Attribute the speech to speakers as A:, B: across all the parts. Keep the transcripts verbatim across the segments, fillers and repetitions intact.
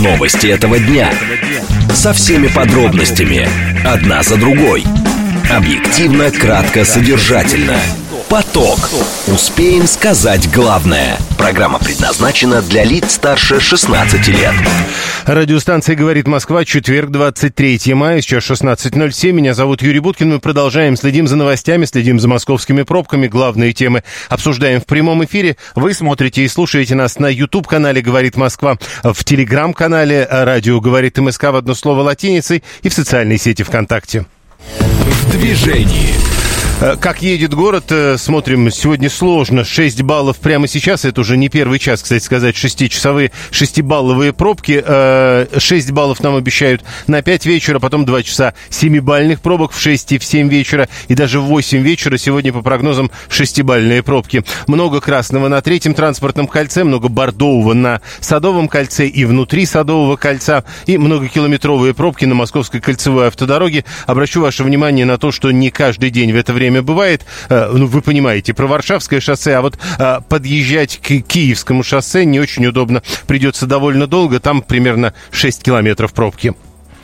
A: Новости этого дня. Со всеми подробностями. Одна за другой. Объективно, кратко, содержательно. Поток. Успеем сказать главное. Программа предназначена для лиц старше шестнадцати лет.
B: Радиостанция «Говорит Москва», четверг, двадцать третьего мая, сейчас шестнадцать ноль семь. Меня зовут Юрий Буткин. Мы продолжаем, следим за новостями, следим за московскими пробками. Главные темы обсуждаем в прямом эфире. Вы смотрите и слушаете нас на YouTube-канале «Говорит Москва», в Telegram-канале «Радио говорит МСК» в одно слово латиницей и в социальной сети ВКонтакте.
A: В движении.
B: Как едет город, смотрим, сегодня сложно. шесть баллов прямо сейчас, это уже не первый час, кстати сказать, шестичасовые, шестибалловые пробки. шесть баллов нам обещают на пять вечера, потом два часа семибалльных пробок в шесть и в семь вечера, и даже в восемь вечера сегодня по прогнозам шестибалльные пробки. Много красного на третьем транспортном кольце, много бордового на Садовом кольце и внутри Садового кольца, и многокилометровые пробки на Московской кольцевой автодороге. Обращу ваше внимание на то, что не каждый день в это время бывает, ну, вы понимаете, про Варшавское шоссе, а вот а, подъезжать к Киевскому шоссе не очень удобно. Придется довольно долго, там примерно шесть километров пробки.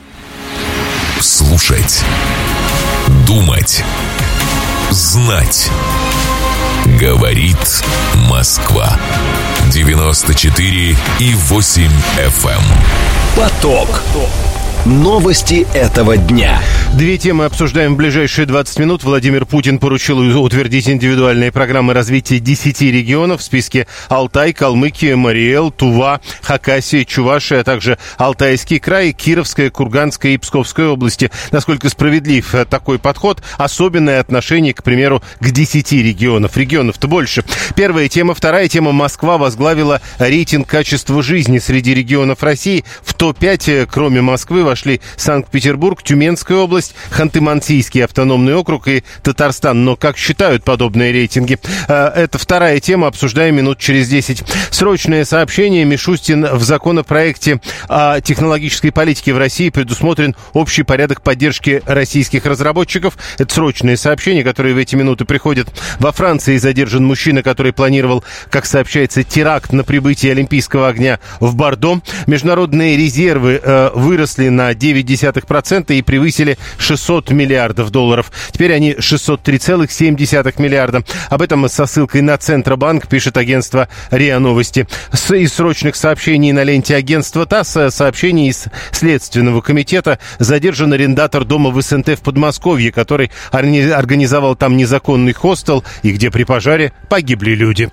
A: Слушать, думать, знать. Говорит Москва. девяносто четыре и восемь эф эм. Поток. Новости этого дня.
B: Две темы обсуждаем в ближайшие двадцать минут. Владимир Путин поручил утвердить индивидуальные программы развития десяти регионов в списке Алтай, Калмыкия, Марий Эл, Тува, Хакасия, Чувашия, а также Алтайский край, Кировская, Курганская и Псковская области. Насколько справедлив такой подход? Особенное отношение, к примеру, к десяти регионов. Регионов-то больше. Первая тема. Вторая тема. Москва возглавила рейтинг качества жизни среди регионов России. В топ пять, кроме Москвы, вошли Санкт-Петербург, Тюменская область, Ханты-Мансийский автономный округ и Татарстан. Но как считают подобные рейтинги? Это вторая тема. Обсуждаем минут через десять. Срочное сообщение. Мишустин: в законопроекте о технологической политике в России предусмотрен общий порядок поддержки российских разработчиков. Это срочное сообщение, которое в эти минуты приходит. Во Франции задержан мужчина, который планировал, как сообщается, теракт на прибытие Олимпийского огня в Бордо. Международные резервы э, выросли на на девять десятых процента и превысили шестьсот миллиардов долларов. Теперь они шестьсот три целых семь десятых миллиарда. Об этом со ссылкой на Центробанк пишет агентство РИА Новости. С, из срочных сообщений на ленте агентства ТАСС сообщение из Следственного комитета: задержан арендатор дома в СНТ в Подмосковье, который организовал там незаконный хостел и где при пожаре погибли люди.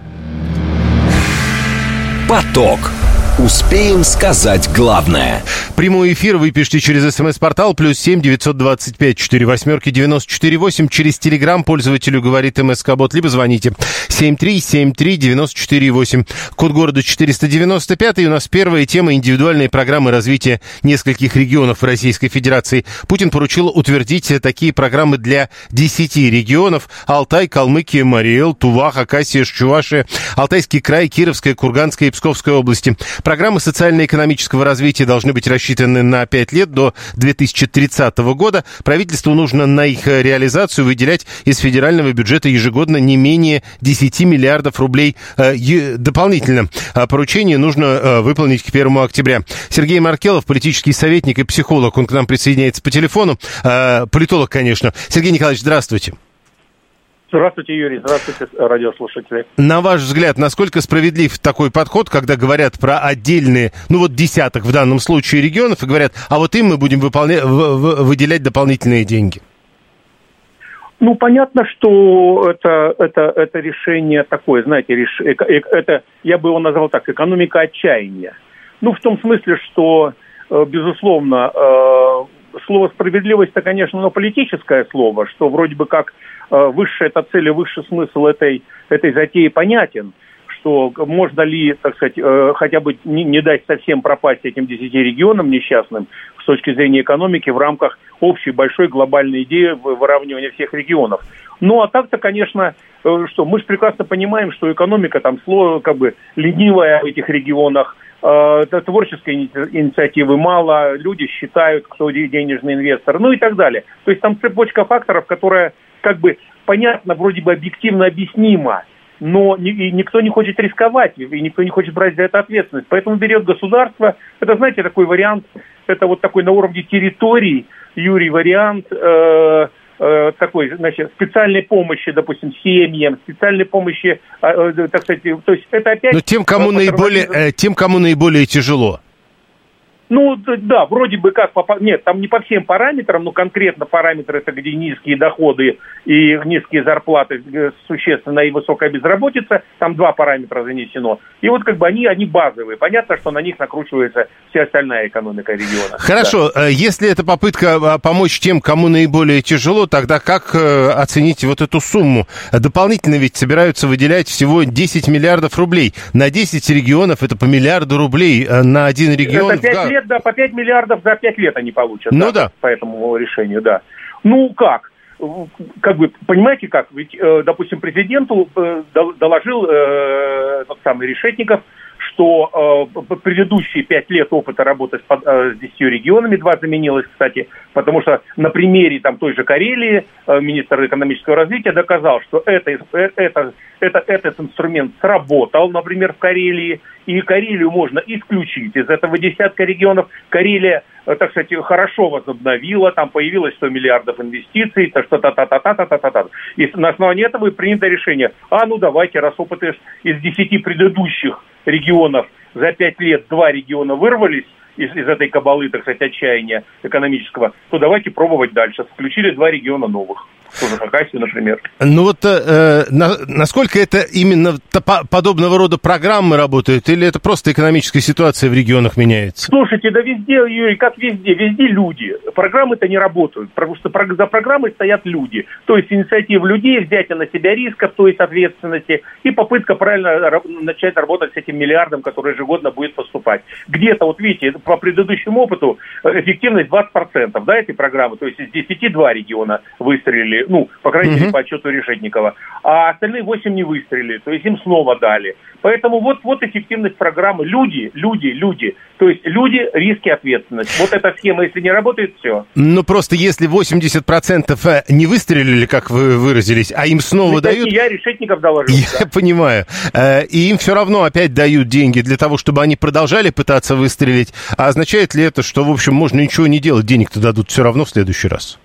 A: Поток. Успеем сказать главное.
B: Прямой эфир вы пишите через СМС-портал плюс семь девятьсот двадцать пять четыре восьмерки девяносто четыре восемь. Через Телеграм пользователю говорит МСК-бот, либо звоните семь три семь три девяносто четыре восемь. Код города четыреста девяносто пять. И у нас первая тема — индивидуальной программы развития нескольких регионов Российской Федерации. Путин поручил утвердить такие программы для десяти регионов: Алтай, Калмыкия, Марий Эл, Тува, Хакасия, Чувашия, Алтайский край, Кировская, Курганская и Псковская области. Программы социально-экономического развития должны быть рассчитаны на пять лет, до две тысячи тридцатого года. Правительству нужно на их реализацию выделять из федерального бюджета ежегодно не менее десяти миллиардов рублей э, дополнительно. Поручение нужно э, выполнить к первому октября. Сергей Маркелов, политический советник и психолог, он к нам присоединяется по телефону. Э, политолог, конечно. Сергей Николаевич, здравствуйте.
C: Здравствуйте, Юрий. Здравствуйте, радиослушатели.
B: На ваш взгляд, насколько справедлив такой подход, когда говорят про отдельные, ну вот десяток в данном случае регионов, и говорят, а вот им мы будем выполнять, выделять дополнительные деньги?
C: Ну, понятно, что это, это, это решение такое, знаете, реш... это, я бы его назвал так, экономика отчаяния. Ну, в том смысле, что, безусловно, слово «справедливость»-то, конечно, но политическое слово, что вроде бы как высшая эта цель и высший смысл этой, этой затеи понятен, что можно ли, так сказать, хотя бы не, не дать совсем пропасть этим десяти регионам несчастным с точки зрения экономики в рамках общей большой глобальной идеи выравнивания всех регионов. Ну, а так-то, конечно, что мы же прекрасно понимаем, что экономика там как бы ленивая в этих регионах, творческой инициативы мало, люди считают, кто денежный инвестор, ну и так далее. То есть там цепочка факторов, которая как бы понятно, вроде бы объективно объяснима, но ни, и никто не хочет рисковать, и никто не хочет брать за это ответственность. Поэтому берет государство. Это, знаете, такой вариант, это вот такой на уровне территорий, Юрий, вариант э, э, такой, значит, специальной помощи, допустим, семьям, специальной помощи, э, э, так сказать, то есть это опять...
B: Но тем, кому наиболее, э, тем, кому наиболее тяжело.
C: Ну, да, вроде бы как, по, нет, там не по всем параметрам, но конкретно параметры, это где низкие доходы и низкие зарплаты существенно и высокая безработица, там два параметра занесено. И вот как бы они, они базовые. Понятно, что на них накручивается вся остальная экономика региона.
B: Хорошо, да. Если это попытка помочь тем, кому наиболее тяжело, тогда как оценить вот эту сумму? Дополнительно ведь собираются выделять всего десять миллиардов рублей. На десять регионов это по миллиарду рублей, на один регион...
C: Это пять лет, да, по пять миллиардов за пять лет они получат.
B: Ну да.
C: да. По этому решению, да. Ну как? Как бы, понимаете как? Ведь, э, допустим, президенту э, доложил э, тот самый Решетников, что э, предыдущие пять лет опыта работы с, э, с десятью регионами, два заменилось, кстати, потому что на примере там, той же Карелии э, министр экономического развития доказал, что это, это, это, этот инструмент сработал, например, в Карелии, и Карелию можно исключить из этого десятка регионов. Карелия, э, так сказать, хорошо возобновила, там появилось сто миллиардов инвестиций, то что та-та-та-та-та-та-та-та. И на основании этого принято решение, а ну давайте, раз опыты из десяти предыдущих регионов за пять лет два региона вырвались из, из этой кабалы, так сказать, отчаяния экономического, то давайте пробовать дальше. Включили два региона новых. Тоже Хакасию, например.
B: Ну вот э, на, насколько это именно по, подобного рода программы работают, или это просто экономическая ситуация в регионах меняется?
C: Слушайте, да везде, Юрий, как везде, везде люди. Программы-то не работают, потому что за программой стоят люди. То есть инициатива людей, взятие на себя рисков, то есть ответственности, и попытка правильно начать работать с этим миллиардом, который ежегодно будет поступать. Где-то, вот видите, по предыдущему опыту эффективность двадцать процентов, да, этой программы, то есть из десяти два региона выстрелили. Ну, по крайней мере, uh-huh. по отчету Решетникова. А остальные восемь не выстрелили, то есть им снова дали. Поэтому вот, вот эффективность программы. Люди, люди, люди. То есть люди, риски, ответственность. Вот эта схема, если не работает, все.
B: Ну, просто если восемьдесят процентов не выстрелили, как вы выразились, а им снова ну, дают...
C: Я Решетников доложил.
B: Я да. понимаю. И им все равно опять дают деньги для того, чтобы они продолжали пытаться выстрелить. А означает ли это, что, в общем, можно ничего не делать, денег-то дадут все равно в следующий раз?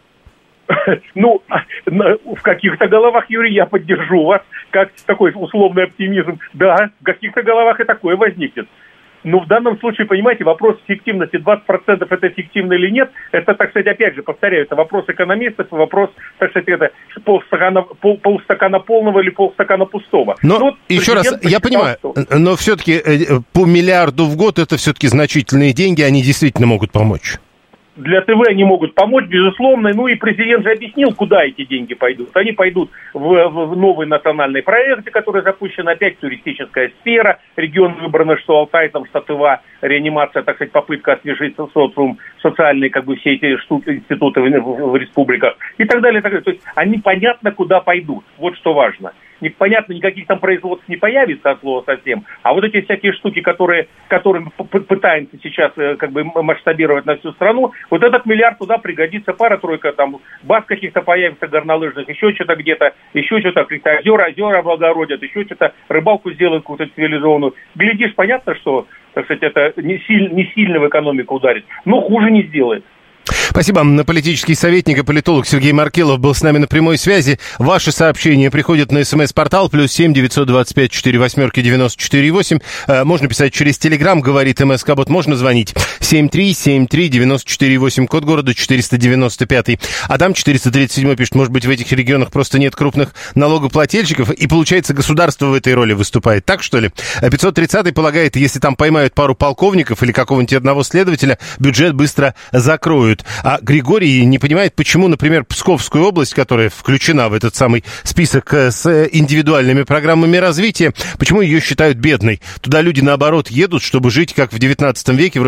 C: Ну, в каких-то головах, Юрий, я поддержу вас, как такой условный оптимизм. Да, в каких-то головах и такое возникнет. Но в данном случае, понимаете, вопрос эффективности, двадцать процентов это эффективно или нет, это, так сказать, опять же, повторяю, это вопрос экономистов, вопрос, так сказать, это полстакана, пол, полстакана полного или полстакана пустого. Но, ну, вот
B: еще раз, я понимаю, что... но все-таки по миллиарду в год это все-таки значительные деньги, они действительно могут помочь.
C: Для ТВ они могут помочь, безусловно. Ну и президент же объяснил, куда эти деньги пойдут. Они пойдут в, в новый национальный проект, который запущен, опять туристическая сфера. Регион выбрано, что Алтай, там, что Тыва, реанимация, так сказать, попытка освежить социум, социальные, как бы, все эти штуки, институты в, в, в республиках и так далее, и так далее. То есть они понятно, куда пойдут. Вот что важно. Непонятно, никаких там производств не появится от слова совсем, а вот эти всякие штуки, которые, которые пытаемся сейчас как бы масштабировать на всю страну, вот этот миллиард туда пригодится, пара-тройка там баз каких-то появится горнолыжных, еще что-то где-то, еще что-то, какие-то озера, озера облагородят, еще что-то, рыбалку сделают какую-то цивилизованную. Глядишь, понятно, что, так сказать, это не, силь, не сильно в экономику ударит, но хуже не сделает.
B: Спасибо. Политический советник и политолог Сергей Маркелов был с нами на прямой связи. Ваши сообщения приходят на смс-портал плюс семь девятьсот двадцать пять четыре восьмерки девяносто четыре восемь. Можно писать через Телеграм, говорит МСК-бот. Можно звонить семь три семь три девяносто четыре восемь, код города четыреста девяносто пять. Адам четыреста тридцать семь пишет, может быть, в этих регионах просто нет крупных налогоплательщиков, и, получается, государство в этой роли выступает. Так, что ли? пятьсот тридцатый полагает, если там поймают пару полковников или какого-нибудь одного следователя, бюджет быстро закроют. А Григорий не понимает, почему, например, Псковскую область, которая включена в этот самый список с индивидуальными программами развития, почему ее считают бедной. Туда люди, наоборот, едут, чтобы жить, как в девятнадцатом веке, вроде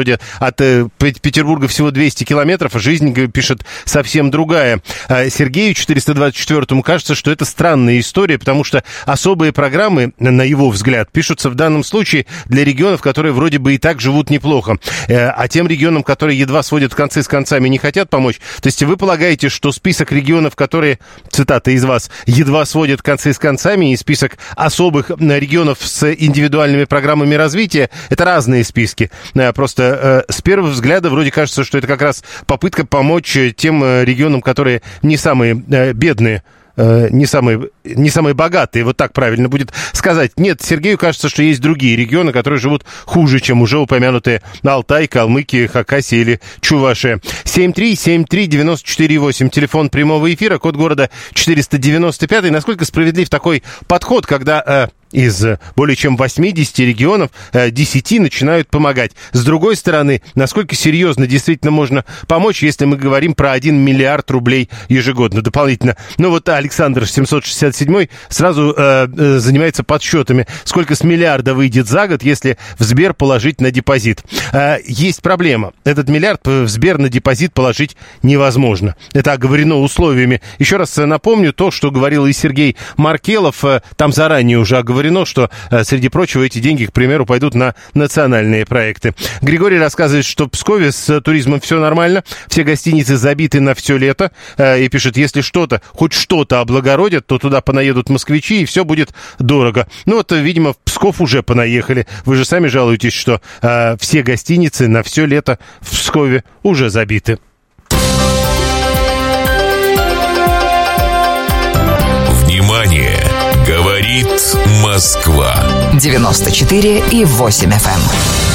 B: от Петербурга всего двести километров, а жизнь, пишет, совсем другая. Сергею четыреста двадцать четвёртому кажется, что это странная история, потому что особые программы, на его взгляд, пишутся в данном случае для регионов, которые вроде бы и так живут неплохо. А тем регионам, которые едва сводят концы с концами, не хотят помочь. То есть вы полагаете, что список регионов, которые, цитата из вас, едва сводят концы с концами, и список особых регионов с индивидуальными программами развития, это разные списки. Просто с первого взгляда вроде кажется, что это как раз попытка помочь тем регионам, которые не самые бедные, не самые, не самые богатые, вот так правильно будет сказать. Нет, Сергею кажется, что есть другие регионы, которые живут хуже, чем уже упомянутые Алтай, Калмыкия, Хакасия или Чувашия. семь три семь три девяносто четыре восемь, телефон прямого эфира, код города четыреста девяносто пять. Насколько справедлив такой подход, когда из более чем восьмидесяти регионов десяти начинают помогать? С другой стороны, насколько серьезно действительно можно помочь, если мы говорим про один миллиард рублей ежегодно дополнительно? Ну вот Александр семьсот шестьдесят семь сразу э, занимается подсчетами, сколько с миллиарда выйдет за год, если в Сбер положить на депозит. Э, есть проблема. Этот миллиард в Сбер на депозит положить невозможно. Это оговорено условиями. Еще раз напомню то, что говорил и Сергей Маркелов. Там заранее уже оговорено, что, среди прочего, эти деньги, к примеру, пойдут на национальные проекты. Григорий рассказывает, что в Пскове с туризмом все нормально, все гостиницы забиты на все лето, и пишет, если что-то, хоть что-то облагородят, то туда понаедут москвичи, и все будет дорого. Ну вот, видимо, в Псков уже понаехали. Вы же сами жалуетесь, что э, все гостиницы на все лето в Пскове уже забиты.
A: Внимание! Говорит Москва.
D: девяносто четыре и восемь эф эм.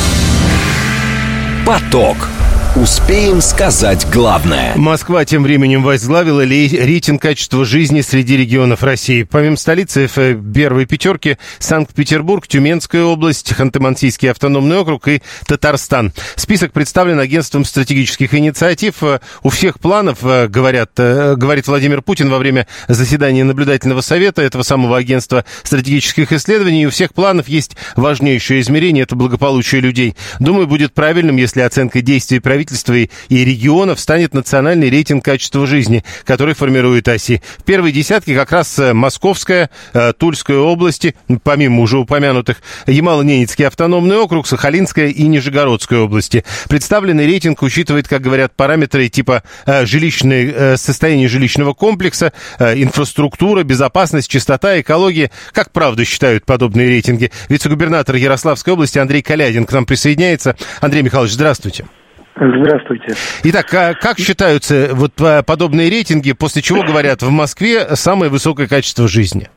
D: Поток. Успеем сказать главное.
B: Москва тем временем возглавила рейтинг качества жизни среди регионов России. Помимо столицы в первой пятерке Санкт-Петербург, Тюменская область, Ханты-Мансийский автономный округ и Татарстан. Список представлен агентством стратегических инициатив. У всех планов, говорят, говорит Владимир Путин во время заседания наблюдательного совета этого самого агентства стратегических исследований, у всех планов есть важнейшее измерение – это благополучие людей. Думаю, будет правильным, если оценкой действий правительства правительства и регионов станет национальный рейтинг качества жизни, который формирует ОСИ. В первой десятке как раз Московская, Тульская области, помимо уже упомянутых, Ямало-Ненецкий автономный округ, Сахалинская и Нижегородская области. Представленный рейтинг учитывает, как говорят, параметры типа жилищное, состояние жилищного комплекса, инфраструктура, безопасность, чистота, экология. Как правда считают подобные рейтинги? Вице-губернатор Ярославской области Андрей Калядин к нам присоединяется. Андрей Михайлович, здравствуйте.
C: Здравствуйте.
B: Итак, как считаются вот подобные рейтинги, после чего, говорят, в Москве самое высокое качество жизни?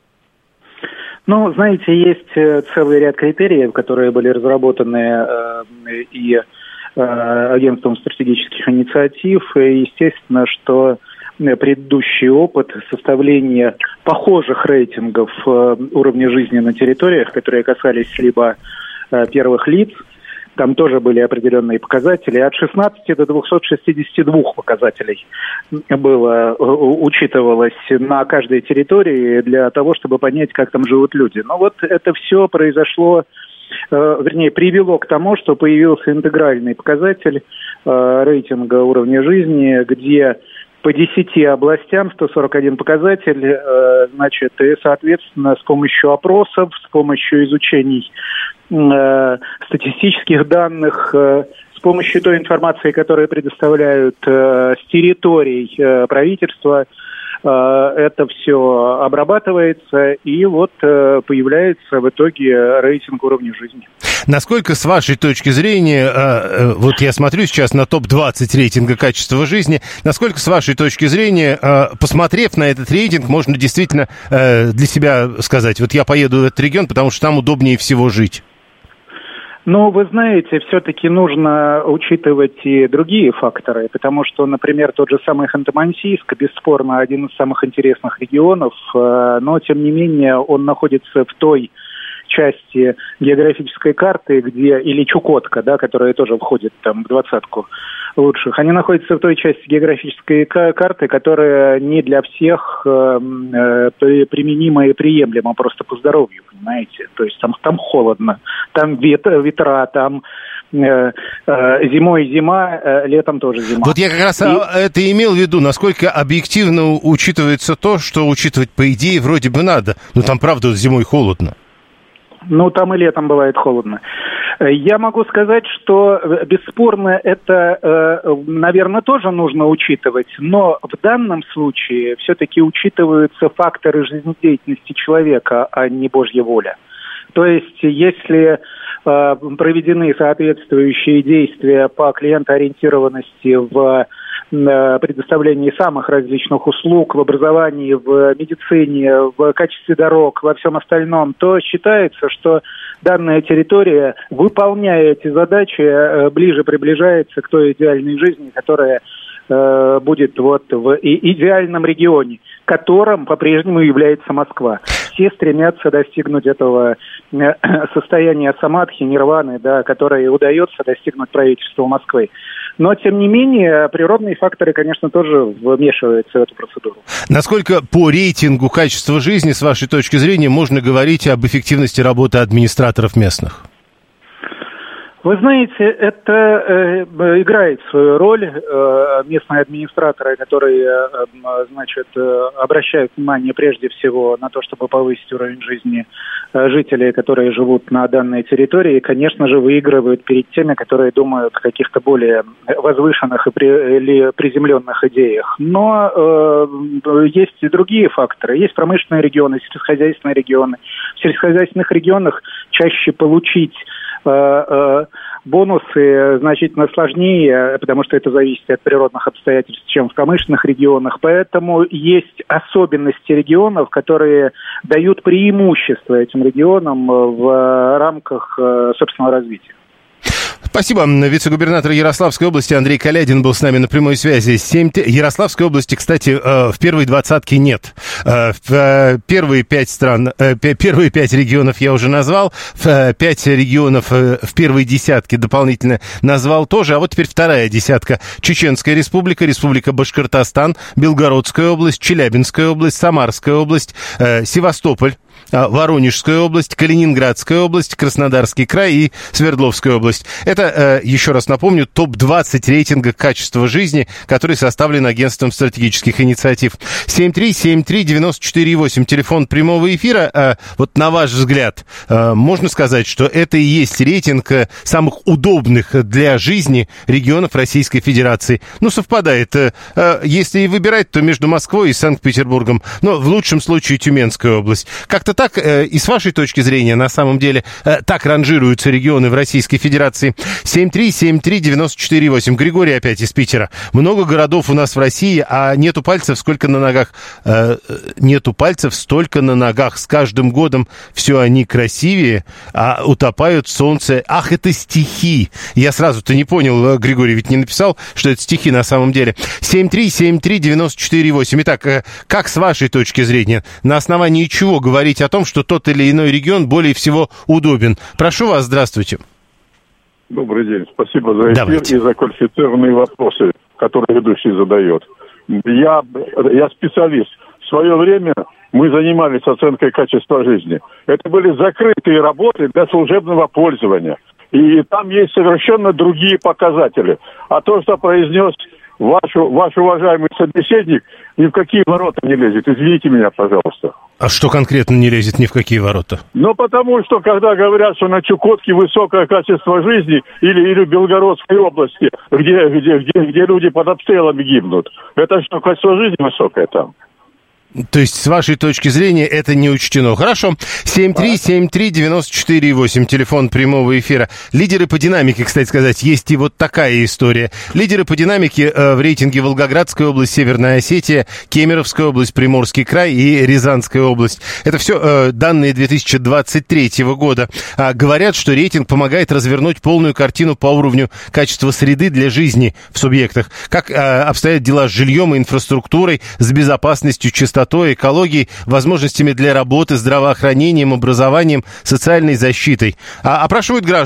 E: Ну, знаете, есть целый ряд критериев, которые были разработаны э, и э, агентством стратегических инициатив. И естественно, что предыдущий опыт составления похожих рейтингов э, уровня жизни на территориях, которые касались либо э, первых лиц, там тоже были определенные показатели. От шестнадцати до двухсот шестидесяти двух показателей было, учитывалось на каждой территории для того, чтобы понять, как там живут люди. Но вот это все произошло, вернее, привело к тому, что появился интегральный показатель рейтинга уровня жизни, где по десяти областям, сто сорок один показатель, значит, и, соответственно, с помощью опросов, с помощью изучений э, статистических данных, э, с помощью той информации, которую предоставляют э, с территорий э, правительства, э, это все обрабатывается, и вот э, появляется в итоге рейтинг уровня жизни.
B: Насколько, с вашей точки зрения, вот я смотрю сейчас на топ двадцать рейтинга качества жизни, насколько, с вашей точки зрения, посмотрев на этот рейтинг, можно действительно для себя сказать, вот я поеду в этот регион, потому что там удобнее всего жить?
E: Ну, вы знаете, все-таки нужно учитывать и другие факторы, потому что, например, тот же самый Ханты-Мансийск, бесспорно, один из самых интересных регионов, но, тем не менее, он находится в той части географической карты, где, или Чукотка, да, которая тоже входит там в двадцатку лучших, они находятся в той части географической карты, которая не для всех э, применима и приемлема просто по здоровью, понимаете? То есть там, там холодно, там ветра, ветра, там зимой зима, летом тоже зима.
B: Вот я как раз и... это имел в виду, насколько объективно учитывается то, что учитывать, по идее, вроде бы надо. Но там, правда, зимой холодно.
E: Ну, там и летом бывает холодно. Я могу сказать, что бесспорно это, наверное, тоже нужно учитывать, но в данном случае все-таки учитываются факторы жизнедеятельности человека, а не Божья воля. То есть, если проведены соответствующие действия по клиентоориентированности в предоставлении самых различных услуг в образовании, в медицине, в качестве дорог, во всем остальном, то считается, что данная территория, выполняя эти задачи, ближе приближается к той идеальной жизни, которая э, будет вот в идеальном регионе, которым по-прежнему является Москва. Все стремятся достигнуть этого состояния самадхи, нирваны, да, которое удается достигнуть правительству Москвы. Но, тем не менее, природные факторы, конечно, тоже вмешиваются в эту процедуру.
B: Насколько по рейтингу качества жизни, с вашей точки зрения, можно говорить об эффективности работы администраторов местных?
E: Вы знаете, это э, играет свою роль. Э, местные администраторы, которые, э, значит, э, обращают внимание прежде всего на то, чтобы повысить уровень жизни э, жителей, которые живут на данной территории, конечно же, выигрывают перед теми, которые думают о каких-то более возвышенных и при, или приземленных идеях. Но э, есть и другие факторы. Есть промышленные регионы, сельскохозяйственные регионы. В сельскохозяйственных регионах чаще получить бонусы значительно сложнее, потому что это зависит от природных обстоятельств, чем в промышленных регионах. Поэтому есть особенности регионов, которые дают преимущество этим регионам в рамках собственного развития.
B: Спасибо. Вице-губернатор Ярославской области Андрей Калядин был с нами на прямой связи. семь... Ярославской области, кстати, в первой двадцатке нет. В первые пять стран, первые пять регионов я уже назвал, в пять регионов в первой десятке дополнительно назвал тоже, а вот теперь вторая десятка. Чеченская республика, Республика Башкортостан, Белгородская область, Челябинская область, Самарская область, Севастополь, Воронежская область, Калининградская область, Краснодарский край и Свердловская область. Это, еще раз напомню, топ двадцать рейтинга качества жизни, который составлен Агентством стратегических инициатив. семь три семь три девять четыре восемь, телефон прямого эфира. Вот на ваш взгляд, можно сказать, что это и есть рейтинг самых удобных для жизни регионов Российской Федерации? Ну, совпадает. Если и выбирать, то между Москвой и Санкт-Петербургом. Но в лучшем случае Тюменская область. Как-то так, и с вашей точки зрения, на самом деле, так ранжируются регионы в Российской Федерации. семь три семь три девять четыре восемь. Григорий опять из Питера. Много городов у нас в России, а нету пальцев, сколько на ногах. Э, нету пальцев, столько на ногах. С каждым годом все они красивее, а утопают в солнце. Ах, это стихи. Я сразу-то не понял, Григорий ведь не написал, что это стихи на самом деле. семь три семь три девять четыре восемь. Итак, как с вашей точки зрения, на основании чего говорить о том, что тот или иной регион более всего удобен? Прошу вас, здравствуйте.
F: Добрый день. Спасибо за эфир.
B: Давайте.
F: И за квалифицированные вопросы, которые ведущий задает. Я, я специалист. В свое время мы занимались оценкой качества жизни. Это были закрытые работы для служебного пользования. И там есть совершенно другие показатели. А то, что произнес ваш, ваш уважаемый собеседник, ни в какие ворота не лезет. Извините меня, пожалуйста.
B: А что конкретно не лезет ни в какие ворота?
F: Ну, потому что, когда говорят, что на Чукотке высокое качество жизни или, или в Белгородской области, где, где, где, где люди под обстрелами гибнут, это что, качество жизни высокое там?
B: То есть, с вашей точки зрения, это не учтено. Хорошо. семь три семь три девять четыре восемь, телефон прямого эфира. Лидеры по динамике, кстати сказать, есть и вот такая история. Лидеры по динамике э, в рейтинге Волгоградская область, Северная Осетия, Кемеровская область, Приморский край и Рязанская область. Это все э, данные две тысячи двадцать третьего года. А, говорят, что рейтинг помогает развернуть полную картину по уровню качества среды для жизни в субъектах. Как э, обстоят дела с жильем и инфраструктурой, с безопасностью, чистотой, экологией, возможностями для работы, здравоохранением, образованием, социальной защитой. А, опрашивают граждан.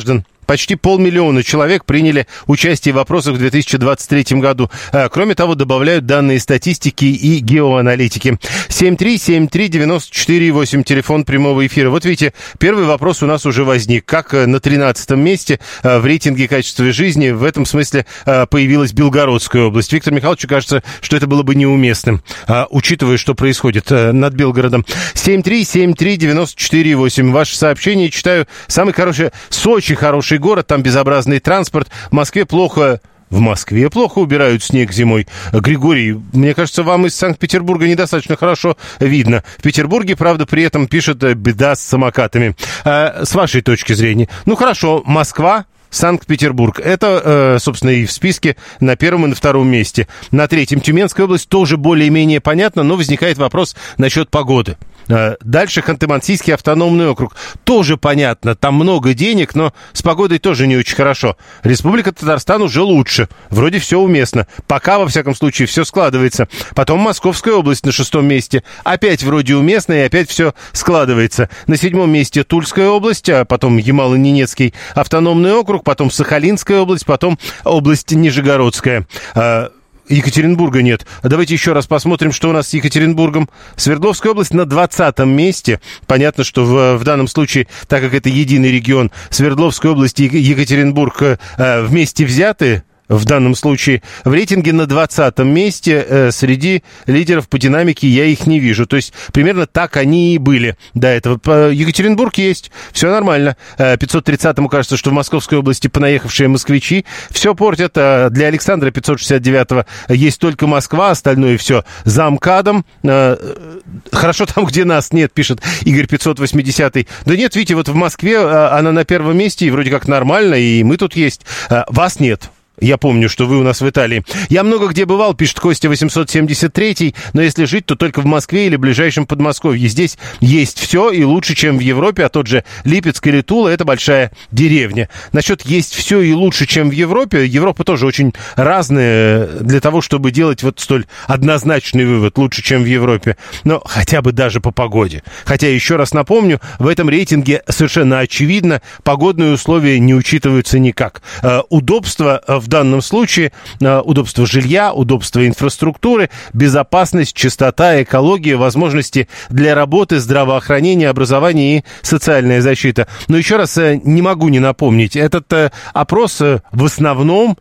B: почти полмиллиона человек приняли участие в опросах в две тысячи двадцать третьем году. Кроме того, добавляют данные статистики и геоаналитики. семь три семь три девяносто четыре восемь, телефон прямого эфира. Вот видите, первый вопрос у нас уже возник. Как на тринадцатом месте в рейтинге качества жизни в этом смысле появилась Белгородская область? Виктору Михайловичу кажется, что это было бы неуместным, учитывая, что происходит над Белгородом. семь три семь три девяносто четыре восемь. Ваше сообщение читаю. Самый хороший... Сочи хороший город, там безобразный транспорт. В Москве плохо... В Москве плохо убирают снег зимой. Григорий, мне кажется, вам из Санкт-Петербурга недостаточно хорошо видно. В Петербурге, правда, при этом пишут «беда с самокатами». А, с вашей точки зрения. Ну, хорошо, Москва, Санкт-Петербург. Это, э, собственно, и в списке на первом и на втором месте. На третьем Тюменская область тоже более-менее понятно, но возникает вопрос насчет погоды. Дальше Ханты-Мансийский автономный округ. Тоже понятно, там много денег, но с погодой тоже не очень хорошо. Республика Татарстан уже лучше. Вроде все уместно. Пока, во всяком случае, все складывается. Потом Московская область на шестом месте. Опять вроде уместно, и опять все складывается. На седьмом месте Тульская область, а потом Ямало-Ненецкий автономный округ, потом Сахалинская область, потом область Нижегородская. Екатеринбурга нет. Давайте еще раз посмотрим, что у нас с Екатеринбургом. Свердловская область на двадцатом месте. Понятно, что в, в данном случае, так как это единый регион, Свердловская область и Екатеринбург э, вместе взяты. В данном случае в рейтинге на двадцатом месте. Э, среди лидеров по динамике я их не вижу. То есть примерно так они и были до этого. По Екатеринбург есть, все нормально. Э, пятьсот тридцатому кажется, что в Московской области понаехавшие москвичи все портят. Э, для Александра пятьсот шестьдесят девятого есть только Москва, остальное все за МКАДом. Э, хорошо там, где нас нет, пишет Игорь пятьсот восьмидесятый. Да нет, видите, вот в Москве э, она на первом месте, и вроде как нормально, и мы тут есть. Э, вас нет. Я помню, что вы у нас в Италии. Я много где бывал, пишет Костя восемьсот семьдесят третий, но если жить, то только в Москве или ближайшем Подмосковье. Здесь есть все и лучше, чем в Европе, а тот же Липецк или Тула – это большая деревня. Насчет есть все и лучше, чем в Европе, Европа тоже очень разная для того, чтобы делать вот столь однозначный вывод, лучше, чем в Европе. Но хотя бы даже по погоде. Хотя, еще раз напомню, в этом рейтинге совершенно очевидно, погодные условия не учитываются никак. Удобство в В данном случае удобство жилья, удобство инфраструктуры, безопасность, чистота, экология, возможности для работы, здравоохранения, образования и социальная защита. Но еще раз не могу не напомнить, этот опрос в основном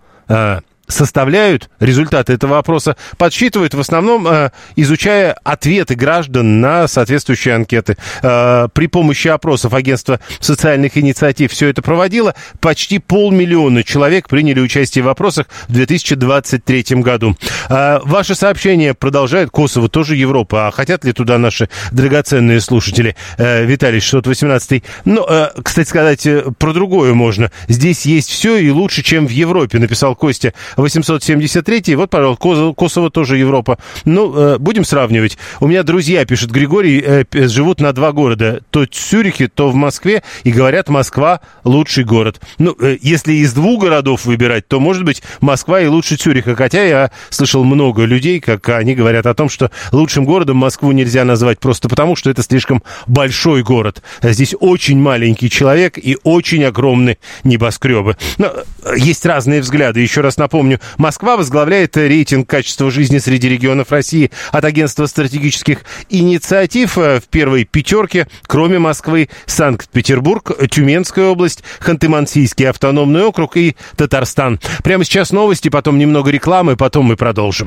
B: составляют, результаты этого опроса подсчитывают в основном, э, изучая ответы граждан на соответствующие анкеты. Э, при помощи опросов агентства социальных инициатив все это проводило. Почти полмиллиона человек приняли участие в опросах в две тысячи двадцать третьем году. Э, ваши сообщения продолжают. Косово тоже Европа. А хотят ли туда наши драгоценные слушатели? Э, Виталий шестьсот восемнадцатый. Ну, э, кстати сказать, про другое можно. Здесь есть все и лучше, чем в Европе, написал Костя восемьсот семьдесят третий. Вот, пожалуйста, Косово, Косово тоже Европа. Ну, э, будем сравнивать. У меня друзья, пишет Григорий, э, живут на два города. То в Цюрихе, то в Москве. И говорят, Москва лучший город. Ну, э, если из двух городов выбирать, то, может быть, Москва и лучше Цюриха. Хотя я слышал много людей, как они говорят о том, что лучшим городом Москву нельзя назвать просто потому, что это слишком большой город. Здесь очень маленький человек и очень огромные небоскребы. Но есть разные взгляды. Еще раз напомню, Москва возглавляет рейтинг качества жизни среди регионов России от агентства стратегических инициатив. В первой пятерке, кроме Москвы, Санкт-Петербург, Тюменская область, Ханты-Мансийский автономный округ и Татарстан. Прямо сейчас новости, потом немного рекламы, потом мы продолжим.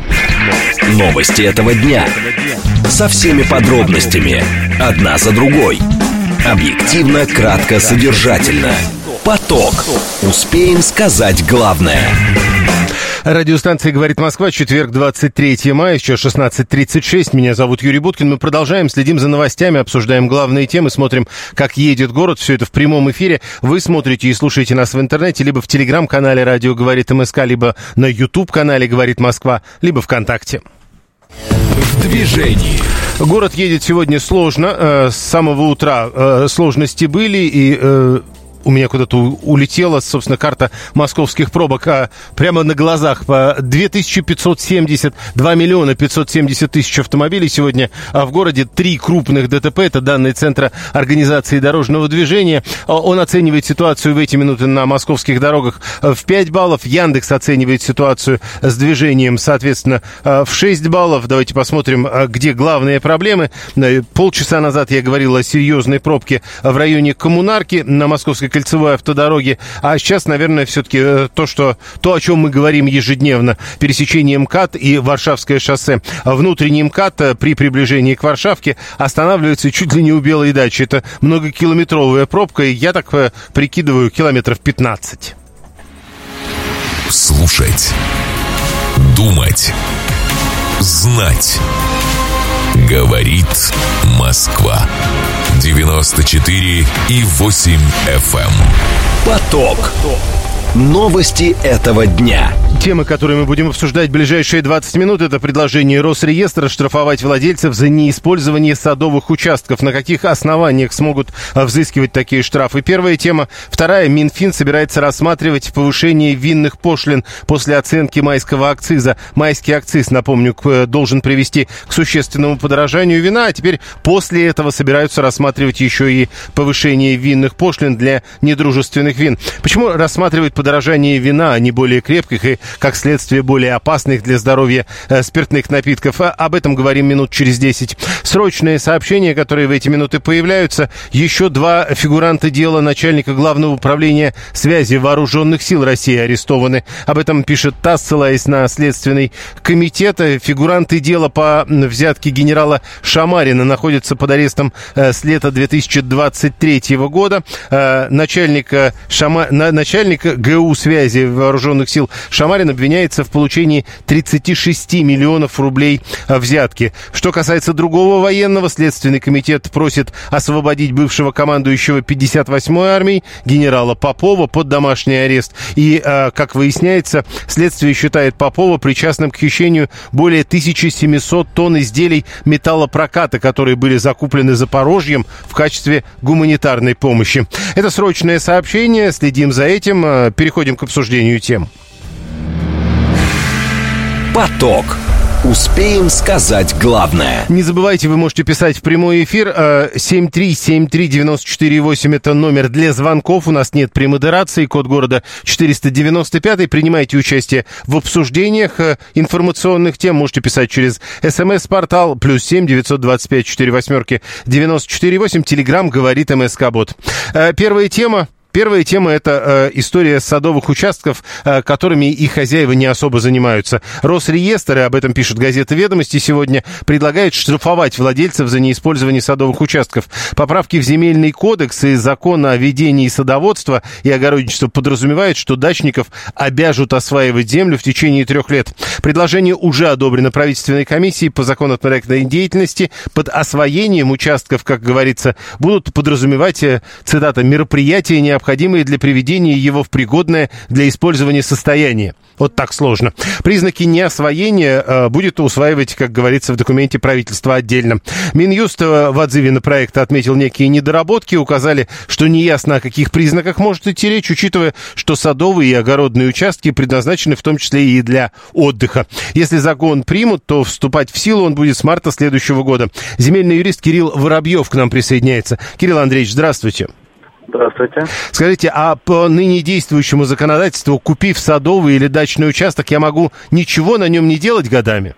A: Новости этого дня. Со всеми подробностями. Одна за другой. Объективно, кратко, содержательно. Поток. Успеем сказать главное.
B: Радиостанция «Говорит Москва», четверг, двадцать третьего мая, сейчас шестнадцать тридцать шесть. Меня зовут Юрий Буткин. Мы продолжаем, следим за новостями, обсуждаем главные темы, смотрим, как едет город. Все это в прямом эфире. Вы смотрите и слушаете нас в интернете, либо в телеграм-канале «Радио говорит МСК», либо на YouTube-канале «Говорит Москва», либо ВКонтакте.
A: В движении.
B: Город едет сегодня сложно. С самого утра сложности были, и у меня куда-то улетела, собственно, карта московских пробок. А прямо на глазах по две тысячи пятьсот семьдесят, два миллиона пятьсот семьдесят тысяч автомобилей сегодня в городе. Три крупных ДТП, это данные Центра организации дорожного движения. Он оценивает ситуацию в эти минуты на московских дорогах в пять баллов. Яндекс оценивает ситуацию с движением, соответственно, в шесть баллов. Давайте посмотрим, где главные проблемы. Полчаса назад я говорил о серьезной пробке в районе Коммунарки на Московской кольцевой автодороге. А сейчас, наверное, все-таки то, что, то, о чем мы говорим ежедневно. Пересечение МКАД и Варшавское шоссе. Внутренний МКАД при приближении к Варшавке останавливается чуть ли не у Белой дачи. Это многокилометровая пробка, и я так прикидываю, километров пятнадцать.
A: Слушать, думать, знать. Говорит Москва. девяносто четыре и восемь эф эм.
D: Поток. Новости этого дня.
B: Темы, которые мы будем обсуждать в ближайшие двадцать минут, это предложение Росреестра штрафовать владельцев за неиспользование садовых участков. На каких основаниях смогут взыскивать такие штрафы? Первая тема. Вторая. Минфин собирается рассматривать повышение винных пошлин после оценки майского акциза. Майский акциз, напомню, должен привести к существенному подорожанию вина, а теперь после этого собираются рассматривать еще и повышение винных пошлин для недружественных вин. Почему рассматривают подорожание вина, а не более крепких и, как следствие, более опасных для здоровья э, спиртных напитков? А об этом говорим минут через десять. Срочные сообщения, которые в эти минуты появляются. Еще два фигуранта дела начальника Главного управления связи Вооруженных сил России арестованы. Об этом пишет ТАСС, ссылаясь на Следственный комитет. Фигуранты дела по взятке генерала Шамарина находятся под арестом э, с лета две тысячи двадцать третьего года. Э, начальника, Шама... начальника ГУ связи Вооруженных сил Шамарин обвиняется в получении тридцать шесть миллионов рублей взятки. Что касается другого военного, Следственный комитет просит освободить бывшего командующего пятьдесят восьмой армией генерала Попова под домашний арест. И, как выясняется, следствие считает Попова причастным к хищению более тысячи семисот тонн изделий металлопроката, которые были закуплены Запорожьем в качестве гуманитарной помощи. Это срочное сообщение. Следим за этим. Переходим к обсуждению тем.
D: Поток. Успеем сказать главное.
B: Не забывайте, вы можете писать в прямой эфир. семь три семь три девять четыре восемь это номер для звонков. У нас нет премодерации. Код города четыреста девяносто пять. Принимайте участие в обсуждениях информационных тем. Можете писать через смс-портал плюс семь девятьсот двадцать пять четыре восьмерки девяносто четыре восемь. Телеграм говорит МСК-бот. Первая тема. Первая тема – это э, история садовых участков, э, которыми и хозяева не особо занимаются. Росреестр, и об этом пишет газета «Ведомости» сегодня, предлагает штрафовать владельцев за неиспользование садовых участков. Поправки в Земельный кодекс и закон о ведении садоводства и огородничества подразумевают, что дачников обяжут осваивать землю в течение трех лет. Предложение уже одобрено правительственной комиссией по законопроектной деятельности. Под освоением участков, как говорится, будут подразумевать, цитата, «мероприятия, необходимые необходимые для приведения его в пригодное для использования состояние». Вот так сложно. Признаки неосвоения э, будет усваивать, как говорится в документе, правительство отдельно. Минюст в отзыве на проект отметил некие недоработки, указали, что неясно, о каких признаках может идти речь, учитывая, что садовые и огородные участки предназначены в том числе и для отдыха. Если закон примут, то вступать в силу он будет с марта следующего года. Земельный юрист Кирилл Воробьев к нам присоединяется. Кирилл Андреевич, здравствуйте.
G: Здравствуйте.
B: Скажите, а по ныне действующему законодательству, купив садовый или дачный участок, я могу ничего на нем не делать годами?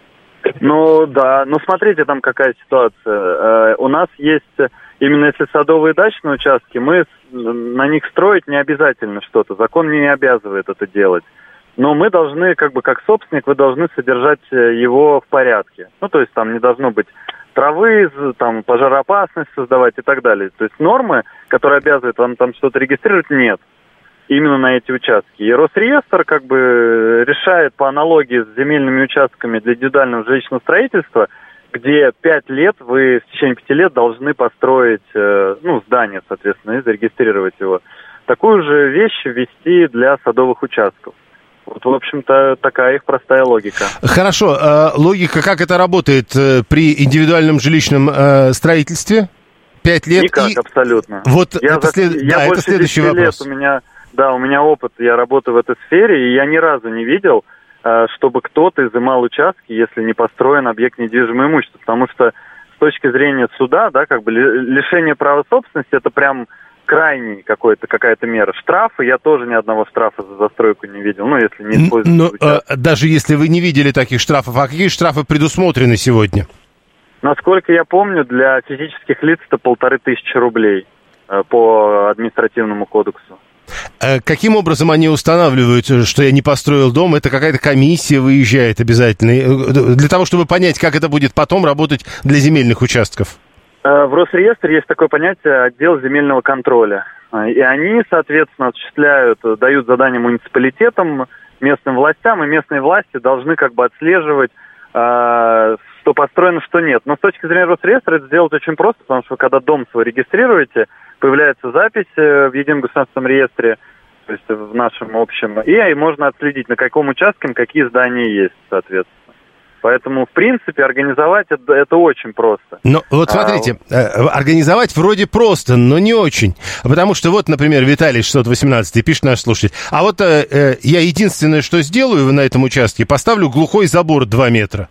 G: Ну, да. Ну, смотрите, там какая ситуация. Э, у нас есть, именно если садовые и дачные участки, мы на них строить не обязательно что-то. Закон не обязывает это делать. Но мы должны, как бы, как собственник, вы должны содержать его в порядке. Ну, то есть там не должно быть травы, там, пожароопасность создавать и так далее. То есть нормы, которые обязывают вам там что-то регистрировать, нет. Именно на эти участки. И Росреестр как бы решает по аналогии с земельными участками для индивидуального жилищного строительства, где пять лет, вы в течение пяти лет должны построить, ну, здание, соответственно, и зарегистрировать его. Такую же вещь ввести для садовых участков. Вот, в общем-то, такая их простая логика.
B: Хорошо. А логика, как это работает при индивидуальном жилищном э, строительстве? Пять лет
G: Никак,
B: и...
G: абсолютно.
B: Вот
G: я
B: это,
G: за...
B: след...
G: я
B: да, это следующий вопрос.
G: Лет у меня, да, у меня опыт, я работаю в этой сфере, и я ни разу не видел, чтобы кто-то изымал участки, если не построен объект недвижимого имущества. Потому что с точки зрения суда, да, как бы лишение права собственности, это прям крайний какой-то, какая-то мера. Штрафы, я тоже ни одного штрафа за застройку не видел, ну, если не используют.
B: Но а, даже если вы не видели таких штрафов, а какие штрафы предусмотрены сегодня?
G: Насколько я помню, для физических лиц это полторы тысячи рублей по административному кодексу.
B: Каким образом они устанавливают, что я не построил дом? Это какая-то комиссия выезжает обязательно? Для того, чтобы понять, как это будет потом работать для земельных участков?
G: В Росреестре есть такое понятие отдел земельного контроля. И они, соответственно, осуществляют, дают задания муниципалитетам, местным властям, и местные власти должны как бы отслеживать, что построено, что нет. Но с точки зрения Росреестра это сделать очень просто, потому что когда дом свой регистрируете, появляется запись в Едином государственном реестре, то есть в нашем общем, и можно отследить, на каком участке какие здания есть, соответственно. Поэтому, в принципе, организовать это, это очень просто.
B: Но вот смотрите, а, организовать вроде просто, но не очень. Потому что вот, например, Виталий шестьсот восемнадцать пишет наш слушатель. А вот э, я единственное, что сделаю на этом участке, поставлю глухой забор два метра.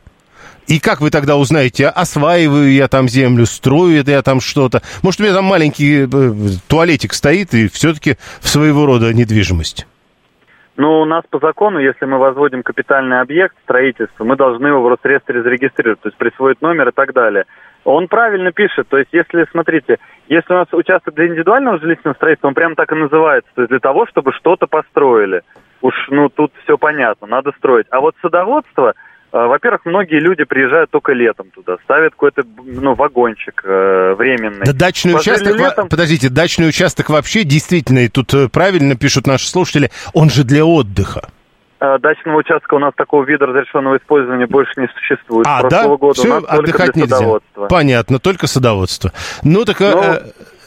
B: И как вы тогда узнаете, осваиваю я там землю, строю это я там что-то? Может, у меня там маленький туалетик стоит и все-таки в своего рода недвижимость?
G: Ну, у нас по закону, если мы возводим капитальный объект строительства, мы должны его в Росреестре зарегистрировать, то есть присвоить номер и так далее. Он правильно пишет, то есть если, смотрите, если у нас участок для индивидуального жилищного строительства, он прям так и называется, то есть для того, чтобы что-то построили. Уж, ну, тут все понятно, надо строить. А вот садоводство... Во-первых, многие люди приезжают только летом туда, ставят какой-то, ну, вагончик э, временный. Да
B: дачный участок, летом... подождите, дачный участок вообще действительно, и тут правильно пишут наши слушатели, он же для отдыха.
G: Дачного участка у нас такого вида разрешенного использования больше не существует.
B: А,
G: С прошлого
B: да?
G: года
B: Все,
G: у нас
B: отдыхать
G: только для
B: нельзя.
G: Садоводства.
B: Понятно, только садоводство. Ну, так, Но... э,